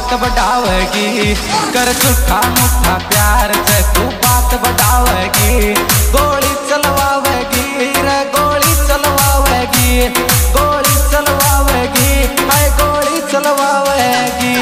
बात बढ़ावेगी। कर झूठा मूठा प्यार से तू बात बढ़ावेगी। गोली चलवावेगी रे गोली चलवावेगी, गोली चलवावेगी, हाय गोली चलवावेगी।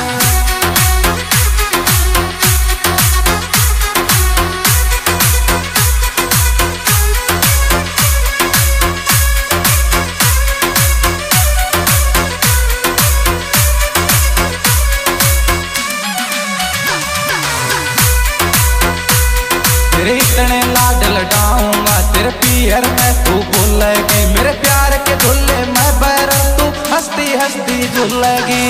तेरे इतने लाड लडाऊंगा तेरे पियर में तू भूलेगी। मेरे प्यार के झूले में बैरन तू हंसती हंसती झूलेगी।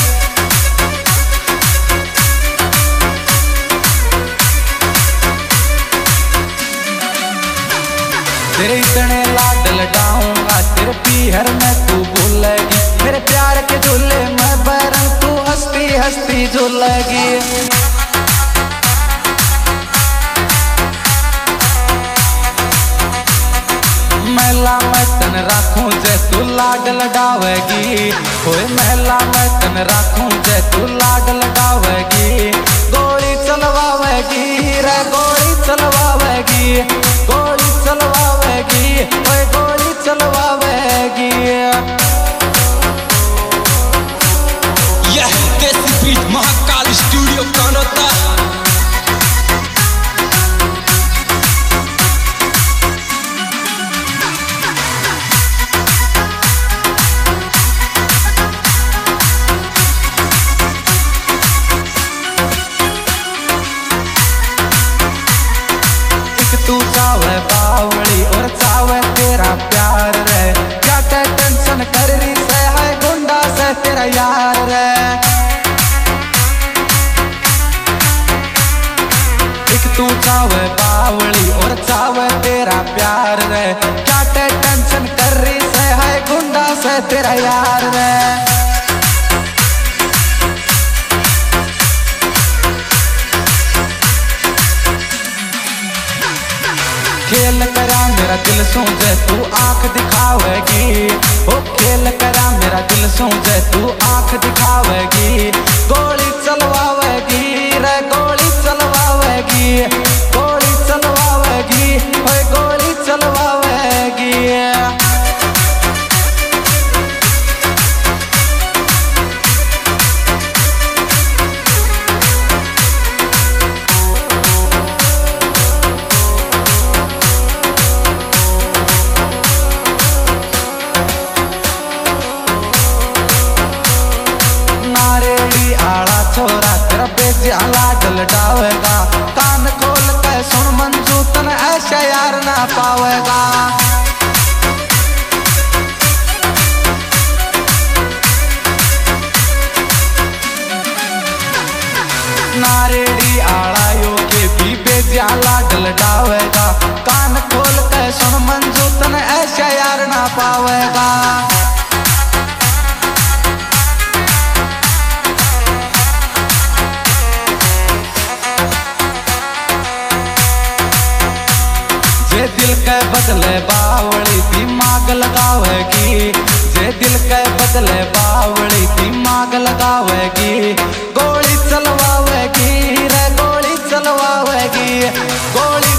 तेरे इतने लाड लडाऊंगा तेरे पियर में तू भूलेगी। मेरे प्यार के झूले में बैरन तू हंसती हंसती झूलेगी। महिला मैं तन राखूं जे तू लाड लगावेगी। ओए महिला मैं तन राखूं जे तू लाड लगावेगी। गोली चलवावेगी रे गोली चलवावेगी, गोली चलवावेगी, ओए गोली चलवावेगी। यह देसी बीट महाकाल स्टूडियो कनौता। तू चावे बावली और चावे तेरा प्यार रे। क्या टेंशन कर रही से है गुंडा से तेरा यार रे। एक तू चावे बावली और चावे तेरा प्यार रे। क्या टेंशन कर रही से है गुंडा से तेरा यार रे। खेल करा मेरा दिल सोचे तू आंख दिखावेगी। ओ खेल करा मेरा दिल सोचे तू आंख दिखावेगी। गोली चलवावेगी रे गोली चलवावेगी, गोली चलवावेगी, ओए गोली चलवावेगी। छोरा तेरा बेजिया लाड लडावेगा। कान खोल के सुन मंजू तन ऐसे यार ना पावेगा। नारेड़ी आड़ा यो के भी बेजिया लाड लडावेगा। कान खोल के सुन मंजू तन ऐसे यार ना पावेगा। जे दिल के बदले बावली दिमाग लगावेगी। जे दिल के बदले बावली दिमाग लगावेगी। गोली चलवावेगी रे गोली चलवावेगी, गोली